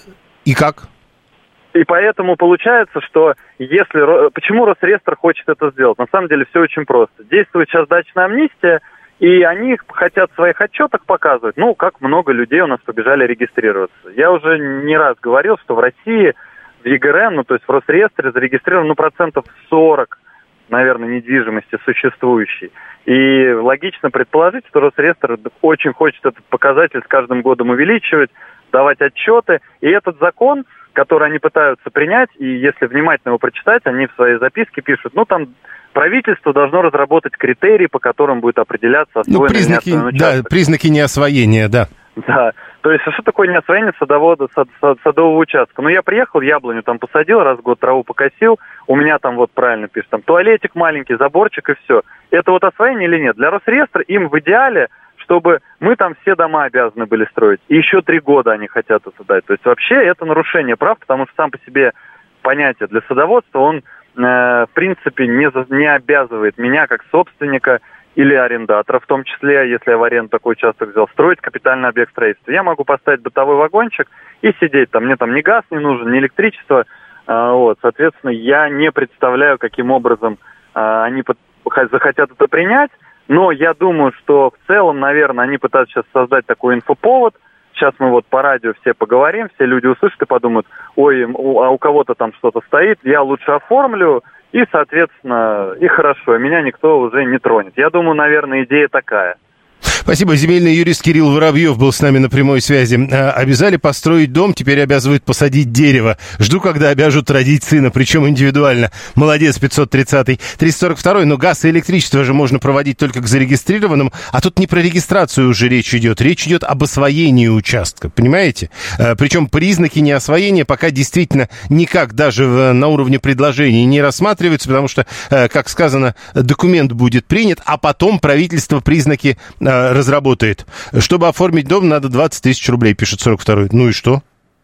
B: и как?
G: И поэтому получается, что если... Почему Росреестр хочет это сделать? На самом деле все очень просто. Действует сейчас дачная амнистия, и они хотят в своих отчетах показывать, ну, как много людей у нас побежали регистрироваться. Я уже не раз говорил, что в России, в ЕГРН, ну, то есть в Росреестре зарегистрировано, ну, процентов сорок, наверное, недвижимости существующей. И логично предположить, что Росреестр очень хочет этот показатель с каждым годом увеличивать, давать отчеты. И этот закон, который они пытаются принять, и если внимательно его прочитать, они в своей записке пишут, ну, там правительство должно разработать критерии, по которым будет определяться освоенный, ну, признаки, неосвоенный участок.
B: Да, признаки неосвоения, да.
G: Да, то есть что такое неосвоение садовода, сад, сад, садового участка? Ну, я приехал, яблоню там посадил, раз в год траву покосил, у меня там вот правильно пишут, там туалетик маленький, заборчик и все. Это вот освоение или нет? Для Росреестра им в идеале, чтобы мы там все дома обязаны были строить. И еще три года они хотят это дать. То есть вообще это нарушение прав, потому что сам по себе понятие для садоводства, он, э, в принципе, не, не обязывает меня как собственника или арендатора, в том числе, если я в аренду такой участок взял, строить капитальный объект строительства. Я могу поставить бытовой вагончик и сидеть там. Мне там ни газ не нужен, ни электричество. Э, вот, соответственно, я не представляю, каким образом э, они под, захотят это принять. Но я думаю, что в целом, наверное, они пытаются сейчас создать такой инфоповод. Сейчас мы вот по радио все поговорим, все люди услышат и подумают, ой, а у кого-то там что-то стоит, я лучше оформлю, и, соответственно, и хорошо, меня никто уже не тронет. Я думаю, наверное, идея такая.
B: Спасибо. Земельный юрист Кирилл Воробьев был с нами на прямой связи. Обязали построить дом, теперь обязывают посадить дерево. Жду, когда обяжут родить сына, причем индивидуально. Молодец, пятьсот тридцатый. триста сорок второй, но газ и электричество же можно проводить только к зарегистрированным, а тут не про регистрацию уже речь идет. Речь идет об освоении участка, понимаете? Причем признаки неосвоения пока действительно никак даже на уровне предложений не рассматриваются, потому что, как сказано, документ будет принят, а потом правительство признаки разработает. Чтобы оформить дом, надо двадцать тысяч рублей, пишет сорок второй. Ну и что?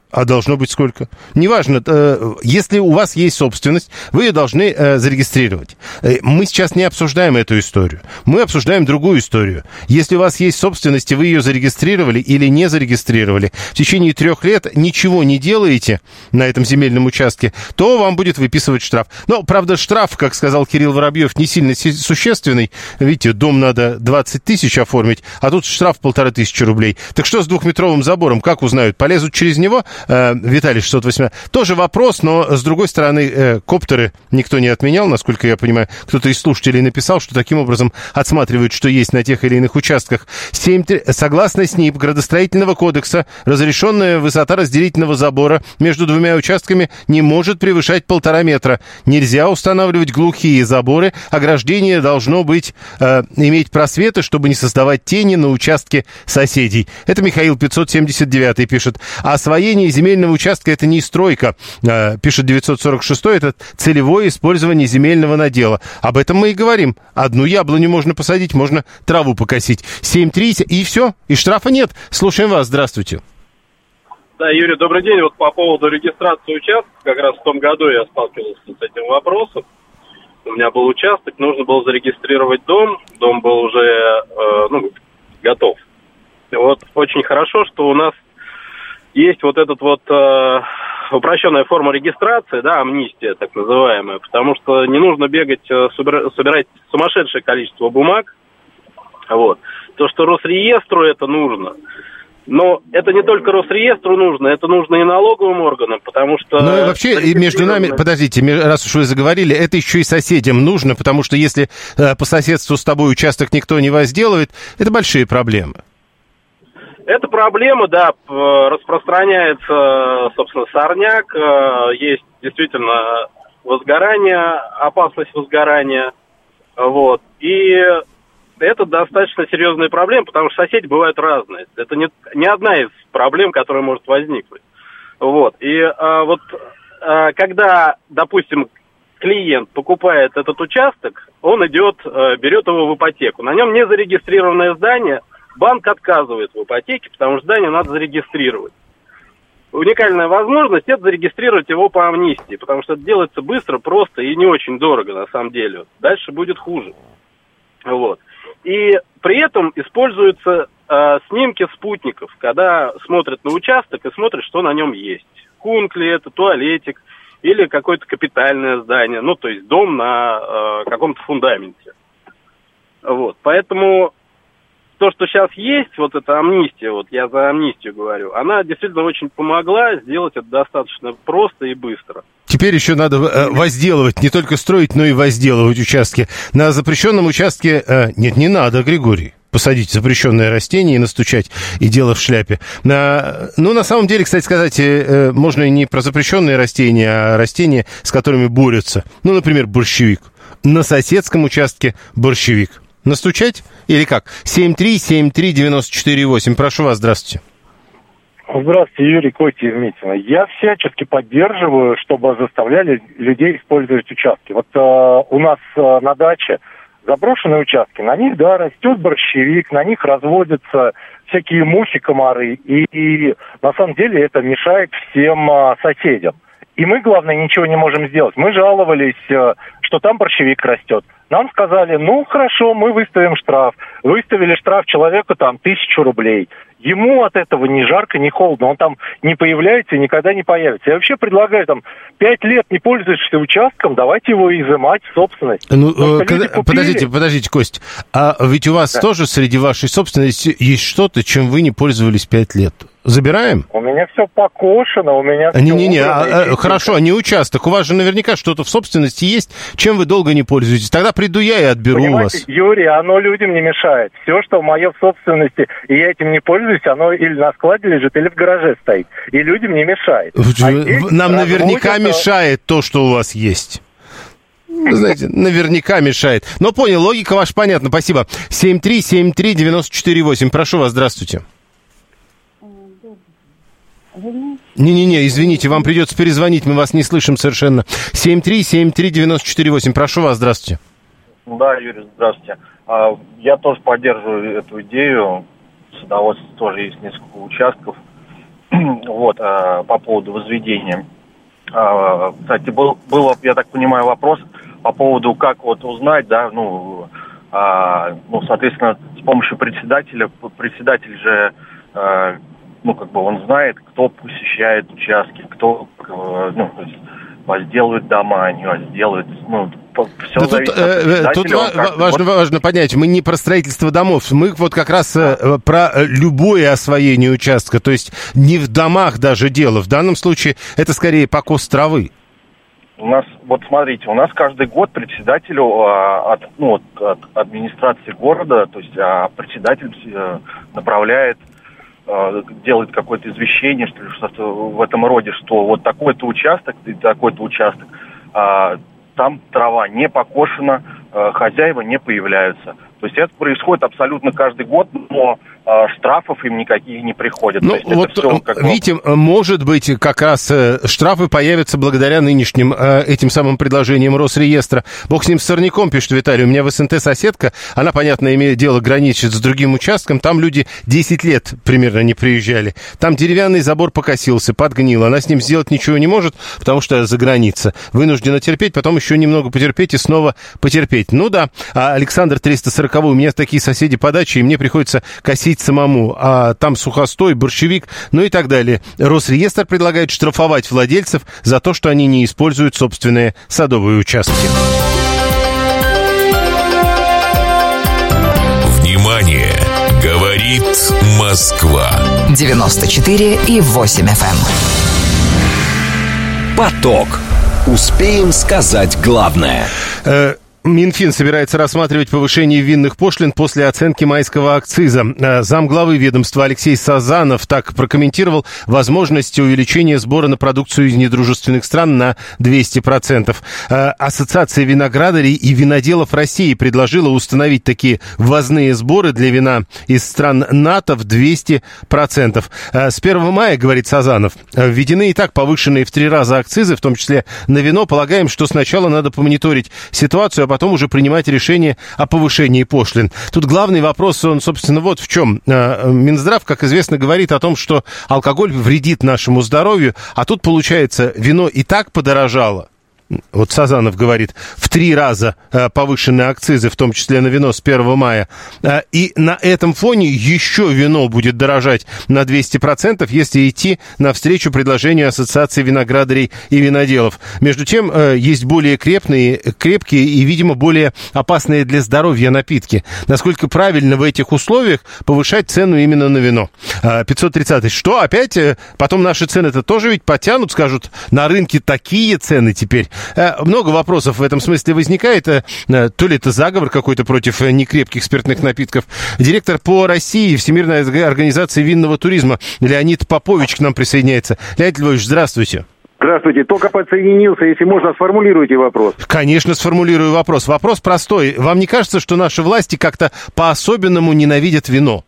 B: А должно быть сколько? Неважно, э, если у вас есть собственность, вы ее должны э, зарегистрировать. Э, мы сейчас не обсуждаем эту историю. Мы обсуждаем другую историю. Если у вас есть собственность, и вы ее зарегистрировали или не зарегистрировали, в течение трех лет ничего не делаете на этом земельном участке, то вам будет выписывать штраф. Но, правда, штраф, как сказал Кирилл Воробьев, не сильно существенный. Видите, дом надо двадцать тысяч оформить, а тут штраф полторы тысячи рублей. Так что с двухметровым забором, как узнают? Полезут через него? Виталий шестьсот восемнадцать. Тоже вопрос, но, с другой стороны, коптеры никто не отменял, насколько я понимаю. Кто-то из слушателей написал, что таким образом отсматривают, что есть на тех или иных участках. семь три. Согласно СНИП Градостроительного кодекса, разрешенная высота разделительного забора между двумя участками не может превышать полтора метра. Нельзя устанавливать глухие заборы. Ограждение должно быть, э, иметь просветы, чтобы не создавать тени на участке соседей. Это Михаил пятьсот семьдесят девять пишет. Освоение земельного участка — это не стройка, э, пишет девятьсот сорок шесть, это целевое использование земельного надела. Об этом мы и говорим. Одну яблоню можно посадить, можно траву покосить. семь три, и все, и штрафа нет. Слушаем вас, здравствуйте.
H: Да, Юрий, добрый день. Вот по поводу регистрации участка, как раз в том году я сталкивался с этим вопросом. У меня был участок, нужно было зарегистрировать дом, дом был уже э, ну, готов. И вот очень хорошо, что у нас есть вот этот вот э, упрощенная форма регистрации, да, амнистия так называемая, потому что не нужно бегать, э, собира- собирать сумасшедшее количество бумаг. Вот. То, что Росреестру это нужно. Но это не только Росреестру нужно, это нужно и налоговым органам, потому что...
B: Ну и вообще, и между нами, подождите, раз уж вы заговорили, это еще и соседям нужно, потому что если э, по соседству с тобой участок никто не возделывает, это большие проблемы.
H: Эта проблема, да, распространяется, собственно, сорняк, есть действительно возгорание, опасность возгорания, вот, и это достаточно серьезная проблема, потому что соседи бывают разные, это не, не одна из проблем, которая может возникнуть, вот, и а, вот а, когда, допустим, клиент покупает этот участок, он идет, берет его в ипотеку, на нем не зарегистрированное здание. Банк отказывает в ипотеке, потому что здание надо зарегистрировать. Уникальная возможность – это зарегистрировать его по амнистии, потому что это делается быстро, просто и не очень дорого на самом деле. Дальше будет хуже. Вот. И при этом используются э, снимки спутников, когда смотрят на участок и смотрят, что на нем есть. Кунг ли это, туалетик или какое-то капитальное здание, ну то есть дом на э, каком-то фундаменте. Вот. Поэтому... То, что сейчас есть, вот эта амнистия, вот я за амнистию говорю, она действительно очень помогла сделать это достаточно просто и быстро.
B: Теперь еще надо э, возделывать, не только строить, но и возделывать участки. На запрещенном участке... Э, нет, не надо, Григорий. Посадить запрещенное растение и настучать, и дело в шляпе. На, ну, на самом деле, кстати сказать, э, можно и не про запрещенные растения, а растения, с которыми борются. Ну, например, борщевик. На соседском участке борщевик. Настучать или как? семь три семь три девяносто четыре восемь. Прошу вас, здравствуйте.
I: Здравствуйте, Юрий, Костя из Митина. Я всячески поддерживаю, чтобы заставляли людей использовать участки. Вот э, у нас э, на даче заброшенные участки, на них, да, растет борщевик, на них разводятся всякие мухи, комары, и, и на самом деле это мешает всем э, соседям. И мы, главное, ничего не можем сделать. Мы жаловались, э, что там борщевик растет. Нам сказали, ну, хорошо, мы выставим штраф. Выставили штраф человеку там тысячу рублей. Ему от этого ни жарко, ни холодно. Он там не появляется и никогда не появится. Я вообще предлагаю, там, пять лет не пользуешься участком, давайте его изымать в собственность.
B: Ну, когда, подождите, подождите, Кость. А ведь у вас да. тоже среди вашей собственности есть что-то, чем вы не пользовались пять лет? Забираем?
I: У меня все покошено, у меня все...
B: Не-не-не, а, а, хорошо, а не участок. У вас же наверняка что-то в собственности есть, чем вы долго не пользуетесь. Тогда приду я и отберу у вас.
I: Юрий, оно людям не мешает. Все, что мое в собственности, и я этим не пользуюсь, оно или на складе лежит, или в гараже стоит. И людям не мешает.
B: А Нам наверняка разводится... мешает то, что у вас есть. Вы знаете, наверняка мешает. Но понял, логика ваша понятна, спасибо. семь три семь три девяносто четыре восемь. Прошу вас, здравствуйте. Не-не-не, извините, вам придется перезвонить, мы вас не слышим совершенно. семь три семь три девяносто четыре восемь, прошу вас, здравствуйте.
J: Да, Юрий, здравствуйте. Я тоже поддерживаю эту идею, с удовольствием тоже есть несколько участков. вот, по поводу возведения. Кстати, был, был, я так понимаю, вопрос по поводу, как вот узнать, да, ну, ну, соответственно, с помощью председателя, председатель же, ну, как бы он знает, кто посещает участки, кто, ну, то есть, возделывают дома, не возделывают, ну, все
B: да
J: зависит
B: тут,
J: от председателя.
B: Тут ва-
J: как,
B: важно,
J: вот...
B: важно понять, мы не про строительство домов, мы вот как раз да. про любое освоение участка, то есть не в домах даже дело, в данном случае это скорее покос травы.
J: У нас, вот смотрите, у нас каждый год председателю а, от, ну, от, от администрации города, то есть а, председатель а, направляет, а, делает какое-то извещение, что ли, что-то в этом роде, что вот такой-то участок, такой-то участок, а, там трава не покошена, а, хозяева не появляются. То есть это происходит абсолютно каждый год, но а, штрафов им никаких не приходят.
B: Ну,
J: То есть
B: вот,
J: это все, как бы...
B: видите, может быть, как раз штрафы появятся благодаря нынешним этим самым предложениям Росреестра. Бог с ним, с сорняком, пишет Виталий. У меня в СНТ соседка, она, понятно, имеет дело, граничит с другим участком. Там люди десять лет примерно не приезжали. Там деревянный забор покосился, подгнил. Она с ним сделать ничего не может, потому что за граница. Вынуждена терпеть, потом еще немного потерпеть и снова потерпеть. Ну да, а Александр триста сорок, у меня такие соседи по даче, и мне приходится косить самому, а там сухостой, борщевик, ну и так далее. Росреестр предлагает штрафовать владельцев за то, что они не используют собственные садовые участки.
A: Внимание! Говорит Москва.
K: девяносто четыре и восемь эф эм.
D: Поток. Успеем сказать главное.
B: Э- Минфин собирается рассматривать повышение винных пошлин после оценки майского акциза. Замглавы ведомства Алексей Сазанов так прокомментировал возможность увеличения сбора на продукцию из недружественных стран на двести процентов. Ассоциация виноградарей и виноделов России предложила установить такие ввозные сборы для вина из стран НАТО в двести процентов. С первого мая, говорит Сазанов, введены и так повышенные в три раза акцизы, в том числе на вино. Полагаем, что сначала надо помониторить ситуацию, а потом уже принимать решение о повышении пошлин. Тут главный вопрос, он, собственно, вот в чем. Минздрав, как известно, говорит о том, что алкоголь вредит нашему здоровью, а тут, получается, вино и так подорожало. Вот Сазанов говорит, в три раза повышенные акцизы, в том числе на вино с первого мая. И на этом фоне еще вино будет дорожать на двести процентов, если идти навстречу предложению Ассоциации виноградарей и виноделов. Между тем, есть более крепкие, крепкие и, видимо, более опасные для здоровья напитки. Насколько правильно в этих условиях повышать цену именно на вино? пятьсот тридцать. Что, опять? Потом наши цены-то тоже ведь потянут, скажут, на рынке такие цены теперь. Много вопросов в этом смысле возникает. То ли это заговор какой-то против некрепких спиртных напитков. Директор по России Всемирной организации винного туризма Леонид Попович к нам присоединяется. Леонид Львович, здравствуйте.
L: Здравствуйте. Только подсоединился. Если можно, сформулируйте вопрос.
B: Конечно, сформулирую вопрос. Вопрос простой. Вам не кажется, что наши власти как-то по-особенному ненавидят вино?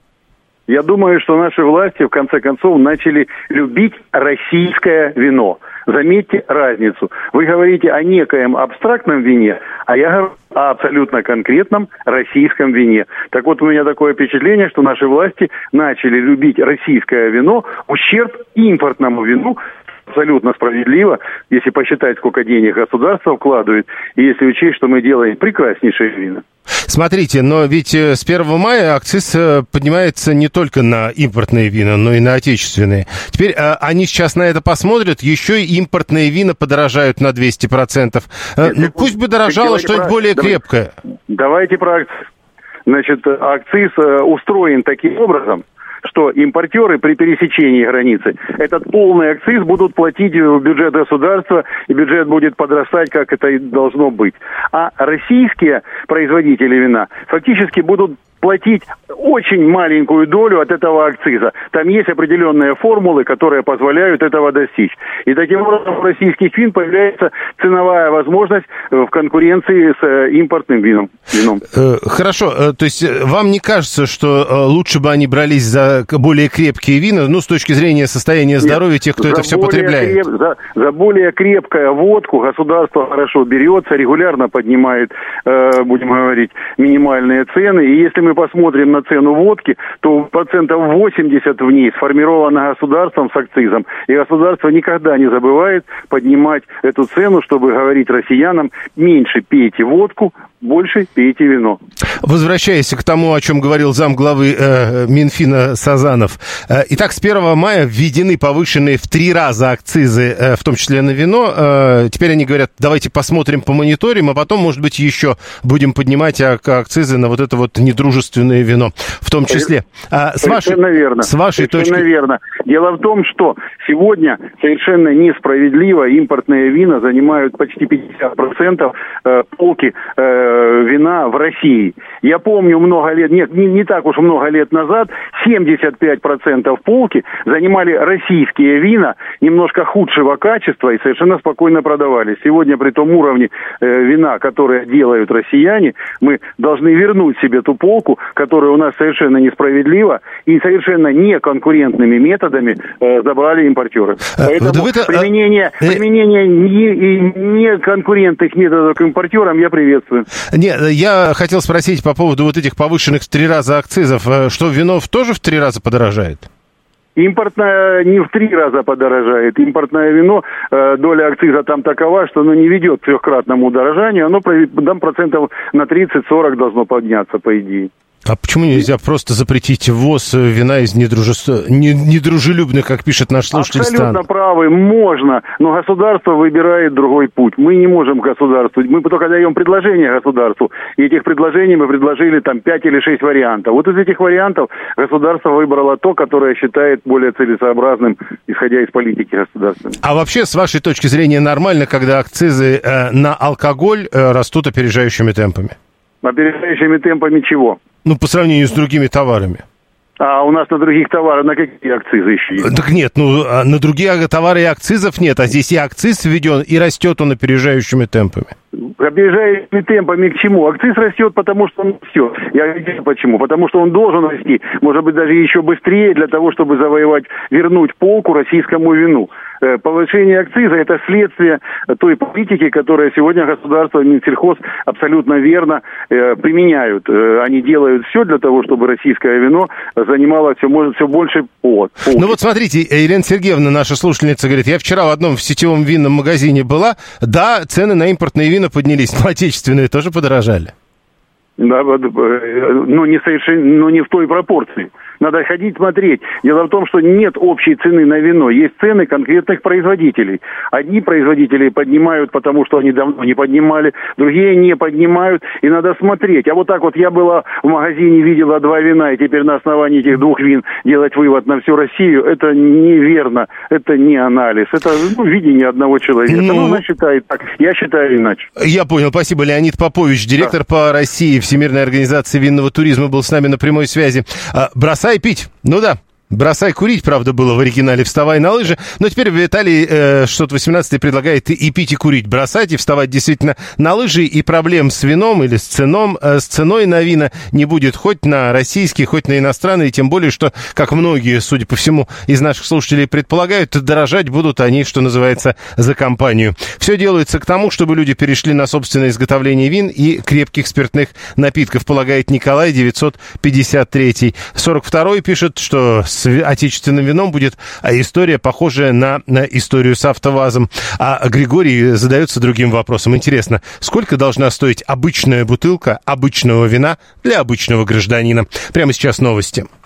L: Я думаю, что наши власти, в конце концов, начали любить российское вино. Заметьте разницу. Вы говорите о некоем абстрактном вине, а я говорю о абсолютно конкретном российском вине. Так вот, у меня такое впечатление, что наши власти начали любить российское вино в ущерб импортному вину. Абсолютно справедливо, если посчитать, сколько денег государство вкладывает, и если учесть, что мы делаем прекраснейшие вина.
B: Смотрите, но ведь с первого мая акциз поднимается не только на импортные вина, но и на отечественные. Теперь они сейчас на это посмотрят, еще и импортные вина подорожают на двести процентов. Нет, ну пусть бы дорожало что-нибудь про... более
L: давайте,
B: крепкое.
L: Давайте про акциз. Значит, акциз устроен таким образом, что импортеры при пересечении границы этот полный акциз будут платить в бюджет государства, и бюджет будет подрастать, как это и должно быть. А российские производители вина фактически будут платить очень маленькую долю от этого акциза. Там есть определенные формулы, которые позволяют этого достичь. И таким образом у российских вин появляется ценовая возможность в конкуренции с импортным вином. вином.
B: Хорошо, то есть вам не кажется, что лучше бы они брались за более крепкие вина, ну, с точки зрения состояния здоровья Нет, тех, кто это все потребляет?
L: Креп... За, за более крепкую водку государство хорошо берется, регулярно поднимает, э, будем говорить, минимальные цены. И если мы мы посмотрим на цену водки, то процентов восемьдесят в ней сформировано государством с акцизом. И государство никогда не забывает поднимать эту цену, чтобы говорить россиянам: меньше пейте водку, больше пейте вино.
B: Возвращаясь к тому, о чем говорил замглавы э, Минфина Сазанов. Э, итак, с первого мая введены повышенные в три раза акцизы, э, в том числе на вино. Э, теперь они говорят, давайте посмотрим, помониторим, а потом, может быть, еще будем поднимать акцизы на вот это вот недружественное вино. В том числе. А, с вашей,
L: верно.
B: С вашей
L: совершенно
B: точки...
L: верно. Дело в том, что сегодня совершенно несправедливо импортные вина занимают почти пятьдесят процентов э, полки э, вина в России. Я помню много лет, нет, не, не так уж много лет назад, семьдесят пять процентов полки занимали российские вина немножко худшего качества и совершенно спокойно продавались. Сегодня при том уровне э, вина, которое делают россияне, мы должны вернуть себе ту полку, которая у нас совершенно несправедлива и совершенно неконкурентными методами э, забрали импортеры. Поэтому да вы-то, применение, а... применение неконкурентных не методов к импортерам я приветствую.
B: Нет, я хотел спросить по поводу вот этих повышенных в три раза акцизов, что вино тоже в три раза подорожает?
L: Импортное не в три раза подорожает. Импортное вино, э, доля акциза там такова, что оно не ведет к трехкратному удорожанию, оно там процентов на тридцать-сорок должно подняться, по идее.
B: А почему нельзя просто запретить ввоз вина из недружеств... недружелюбных, как пишет наш слушатель,
L: Абсолютно
B: стран?
L: правы, можно, но государство выбирает другой путь. Мы не можем государству, мы только даем предложение государству, и этих предложений мы предложили там пять или шесть вариантов. Вот из этих вариантов государство выбрало то, которое считает более целесообразным, исходя из политики государственной.
B: А вообще, с вашей точки зрения, нормально, когда акцизы э, на алкоголь э, растут опережающими темпами?
L: Опережающими темпами чего?
B: Ну, по сравнению с другими товарами.
L: А у нас на других товарах на какие акцизы еще есть?
B: Так нет, ну, на другие товары и акцизов нет, а здесь и акциз введен, и растет он опережающими темпами.
L: Опережающими темпами к чему? Акциз растет, потому что он все. Я говорю, почему? Потому что он должен расти, может быть, даже еще быстрее, для того, чтобы завоевать, вернуть полку российскому вину. Повышение акциза – это следствие той политики, которую сегодня государство и Минсельхоз абсолютно верно э, применяют. Э, они делают все для того, чтобы российское вино занимало все, может, все больше полки.
B: Ну вот смотрите, Елена Сергеевна, наша слушательница, говорит, я вчера в одном в сетевом винном магазине была, да, цены на импортные вина поднялись, но отечественные тоже подорожали.
L: Да, но не совершенно, но не в той пропорции. Надо ходить смотреть. Дело в том, что нет общей цены на вино. Есть цены конкретных производителей. Одни производители поднимают, потому что они давно не поднимали, другие не поднимают, и надо смотреть. А вот так вот я была в магазине, видела два вина, и теперь на основании этих двух вин делать вывод на всю Россию, это неверно, это не анализ, это ну, видение одного человека. Ну, ну, она считает так, я считаю иначе.
B: Я понял, спасибо. Леонид Попович, директор да. по России Всемирной организации винного туризма, был с нами на прямой связи. Бросай пить. Ну да. Бросай курить, правда, было в оригинале «Вставай на лыжи». Но теперь Виталий э, шестьсот восемнадцатый предлагает и пить, и курить. Бросать и вставать действительно на лыжи. И проблем с вином или с, ценом, э, с ценой на вина не будет хоть на российские, хоть на иностранные. Тем более, что, как многие, судя по всему, из наших слушателей предполагают, дорожать будут они, что называется, за компанию. Все делается к тому, чтобы люди перешли на собственное изготовление вин и крепких спиртных напитков, полагает Николай девятьсот пятьдесят третий. сорок второй пишет, что с отечественным вином будет история, похожая на, на историю с АвтоВАЗом. А Григорий задается другим вопросом. Интересно, сколько должна стоить обычная бутылка обычного вина для обычного гражданина? Прямо сейчас новости.